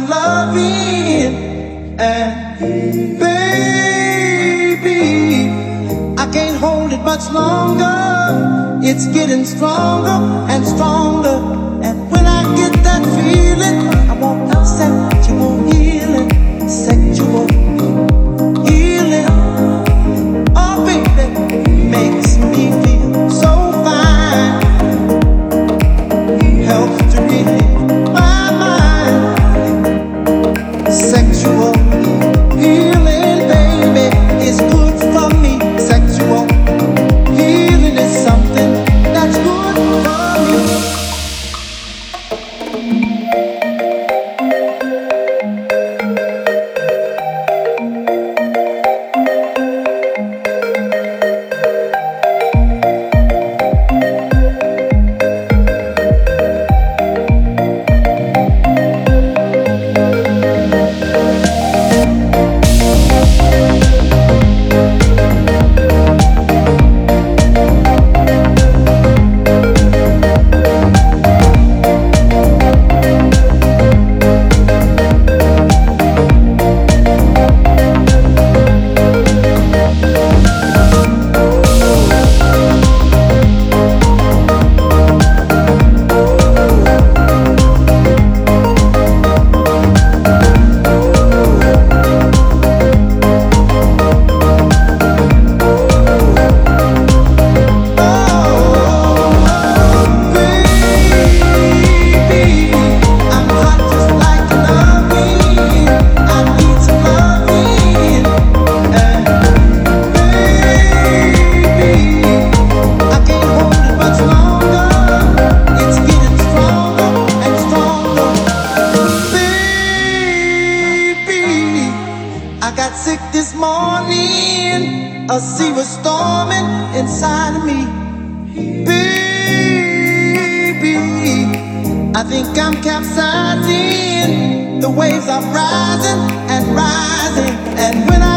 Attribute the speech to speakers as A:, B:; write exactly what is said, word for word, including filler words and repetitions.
A: loving. And baby, I can't hold it much longer. It's getting stronger and stronger. And when I get that feeling, I want sexual healing, sexual healing. Oh baby, makes me feel so fine. Helps to relieve my mind. Sexual healing, baby, is good for me. Sexual healing is something that's good for me. I got sick this morning. A sea was storming inside of me. Baby, I think I'm capsizing. The waves are rising and rising. And when I